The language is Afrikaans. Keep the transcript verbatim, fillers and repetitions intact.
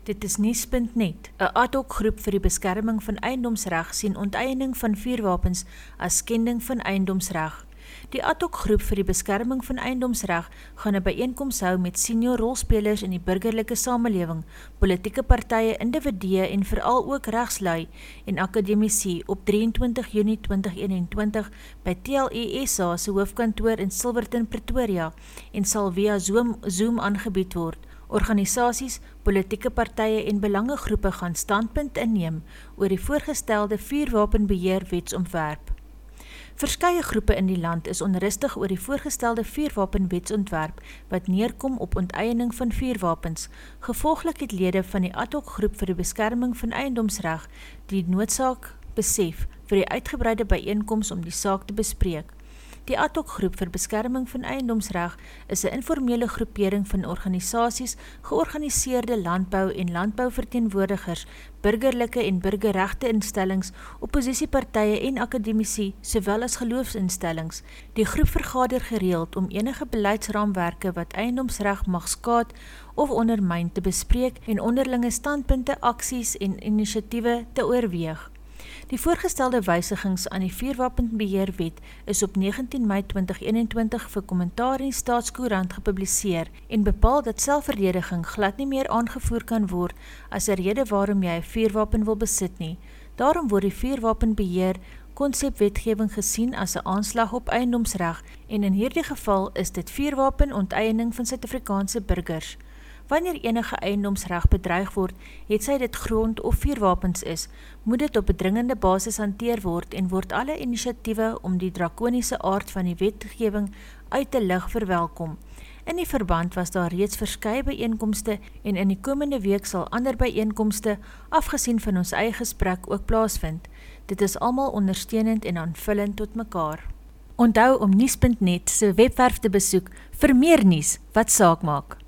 Dit is nuus punt net. 'n Ad hoc groep vir die beskerming van eiendomsreg sien onteiening van vuurwapens as skending van eiendomsreg. Die ad hoc groep vir die beskerming van eiendomsreg gaan 'n byeenkoms hou met senior rolspelers in die burgerlike samelewing, politieke partye, individue en veral ook regslui en akademici op drieëntwintig Junie twintig eenentwintig by T L E S A se hoofkantoor in Silverton, Pretoria en sal via Zoom, Zoom aangebied word. Organisasies, politieke partye en belangegroepe gaan standpunt inneem oor die voorgestelde vuurwapenbeheer wetsontwerp. Verskeie groepe in die land is onrustig oor die voorgestelde vuurwapenwetsontwerp wat neerkom op onteiening van vuurwapens. Gevolglik het lede van die ad hoc groep vir die beskerming van eiendomsreg die noodsaak besef vir die uitgebreide byeenkoms om die saak te bespreek. Die ad hoc groep vir beskerming van eiendomsreg is 'n informele groepering van organisasies, georganiseerde landbou en landbouverteenwoordigers, burgerlike en burgerregte instellings, opposisiepartye en akademici, sowel as geloofsinstellings. Die groep vergader gereeld om enige beleidsraamwerke wat eiendomsreg mag skaad of ondermyn te bespreek en onderlinge standpunte, aksies en inisiatiewe te oorweeg. Die voorgestelde wysigings aan die vuurwapenbeheerwet is op negentien Mei twintig eenentwintig vir kommentaar in die Staatskoerant gepubliseer en bepaal dat selfverdediging glad nie meer aangevoer kan word as 'n rede waarom jy 'n vuurwapen wil besit nie. Daarom word die vuurwapenbeheer konsepwetgewing gesien as 'n aanslag op eiendomsreg en in hierdie geval is dit vuurwapen onteiening van Suid-Afrikaanse burgers. Wanneer enige eiendomsreg bedreig word, het sy dit grond of vuurwapens is, moet dit op 'n dringende basis hanteer word en word alle inisiatiewe om die drakoniese aard van die wetgewing uit te lig verwelkom. In die verband was daar reeds verskeie byeenkomste en in die komende week sal ander byeenkomste, afgesien van ons eie gesprek, ook plaasvind. Dit is almal ondersteunend en aanvullend tot mekaar. Onthou om nuus punt net se webwerf te besoek vir meer nuus wat saak maak.